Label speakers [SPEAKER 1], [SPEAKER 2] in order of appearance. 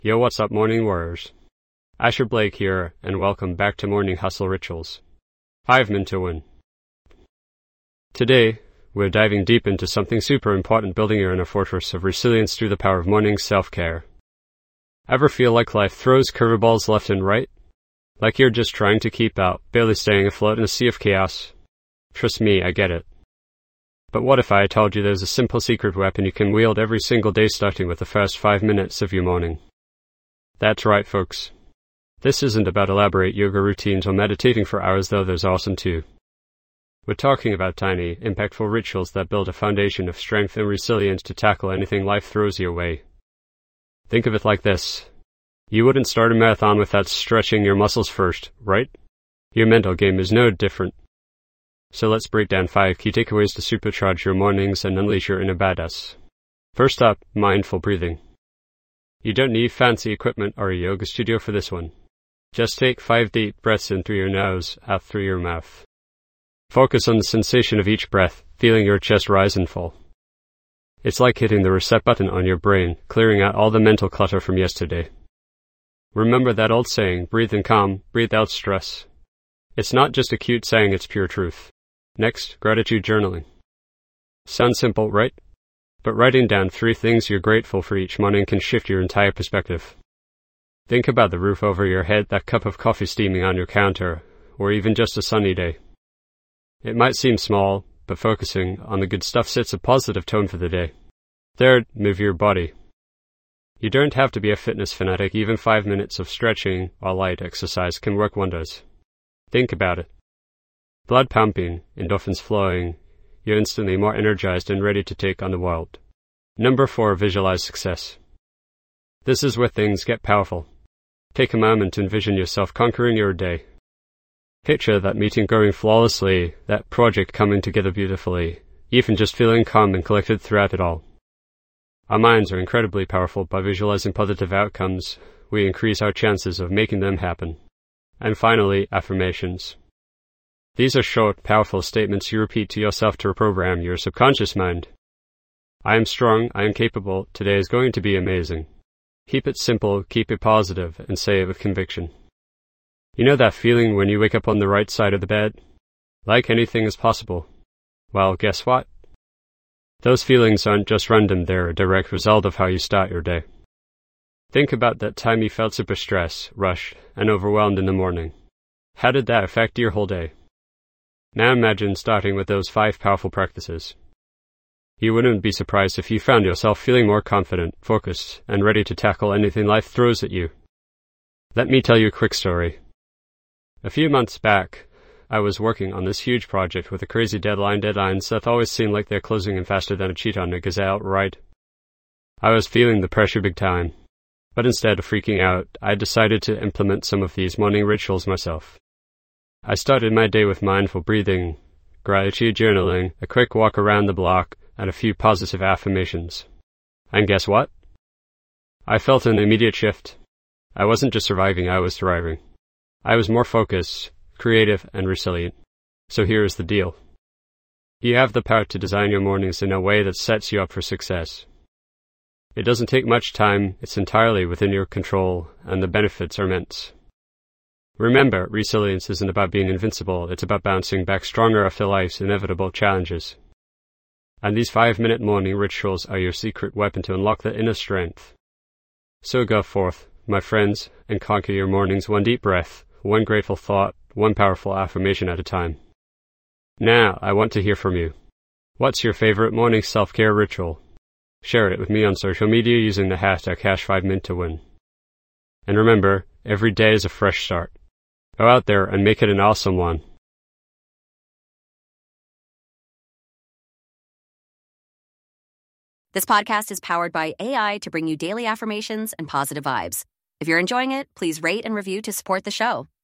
[SPEAKER 1] Yo, what's up, morning warriors? Asher Blake here, and welcome back to Morning Hustle Rituals. 5 Min to Win. Today, we're diving deep into something super important, building your inner fortress of resilience through the power of morning self-care. Ever feel like life throws curveballs left and right? Like you're just trying to keep out, barely staying afloat in a sea of chaos? Trust me, I get it. But what if I told you there's a simple secret weapon you can wield every single day, starting with the first 5 minutes of your morning? That's right, folks. This isn't about elaborate yoga routines or meditating for hours, though there's awesome too. We're talking about tiny, impactful rituals that build a foundation of strength and resilience to tackle anything life throws your way. Think of it like this. You wouldn't start a marathon without stretching your muscles first, right? Your mental game is no different. So let's break down 5 key takeaways to supercharge your mornings and unleash your inner badass. First up, mindful breathing. You don't need fancy equipment or a yoga studio for this one. Just take 5 deep breaths in through your nose, out through your mouth. Focus on the sensation of each breath, feeling your chest rise and fall. It's like hitting the reset button on your brain, clearing out all the mental clutter from yesterday. Remember that old saying, breathe in calm, breathe out stress. It's not just a cute saying, it's pure truth. Next, gratitude journaling. Sounds simple, right? But writing down 3 things you're grateful for each morning can shift your entire perspective. Think about the roof over your head, that cup of coffee steaming on your counter, or even just a sunny day. It might seem small, but focusing on the good stuff sets a positive tone for the day. Third, move your body. You don't have to be a fitness fanatic. Even 5 minutes of stretching or light exercise can work wonders. Think about it. Blood pumping, endorphins flowing, you're instantly more energized and ready to take on the world. Number 4, visualize success. This is where things get powerful. Take a moment to envision yourself conquering your day. Picture that meeting going flawlessly, that project coming together beautifully, even just feeling calm and collected throughout it all. Our minds are incredibly powerful. By visualizing positive outcomes, we increase our chances of making them happen. And finally, affirmations. These are short, powerful statements you repeat to yourself to reprogram your subconscious mind. I am strong, I am capable, today is going to be amazing. Keep it simple, keep it positive, and say it with conviction. You know that feeling when you wake up on the right side of the bed? Like anything is possible. Well, guess what? Those feelings aren't just random, they're a direct result of how you start your day. Think about that time you felt super stressed, rushed, and overwhelmed in the morning. How did that affect your whole day? Now imagine starting with those 5 powerful practices. You wouldn't be surprised if you found yourself feeling more confident, focused, and ready to tackle anything life throws at you. Let me tell you a quick story. A few months back, I was working on this huge project with a crazy deadlines that always seem like they're closing in faster than a cheetah on a gazelle ride. I was feeling the pressure big time, but instead of freaking out, I decided to implement some of these morning rituals myself. I started my day with mindful breathing, gratitude journaling, a quick walk around the block, and a few positive affirmations. And guess what? I felt an immediate shift. I wasn't just surviving, I was thriving. I was more focused, creative, and resilient. So here is the deal. You have the power to design your mornings in a way that sets you up for success. It doesn't take much time, it's entirely within your control, and the benefits are immense. Remember, resilience isn't about being invincible, it's about bouncing back stronger after life's inevitable challenges. And these 5-minute morning rituals are your secret weapon to unlock the inner strength. So go forth, my friends, and conquer your mornings one deep breath, one grateful thought, one powerful affirmation at a time. Now, I want to hear from you. What's your favorite morning self-care ritual? Share it with me on social media using the hashtag #5MinToWin. And remember, every day is a fresh start. Go out there and make it an awesome one.
[SPEAKER 2] This podcast is powered by AI to bring you daily affirmations and positive vibes. If you're enjoying it, please rate and review to support the show.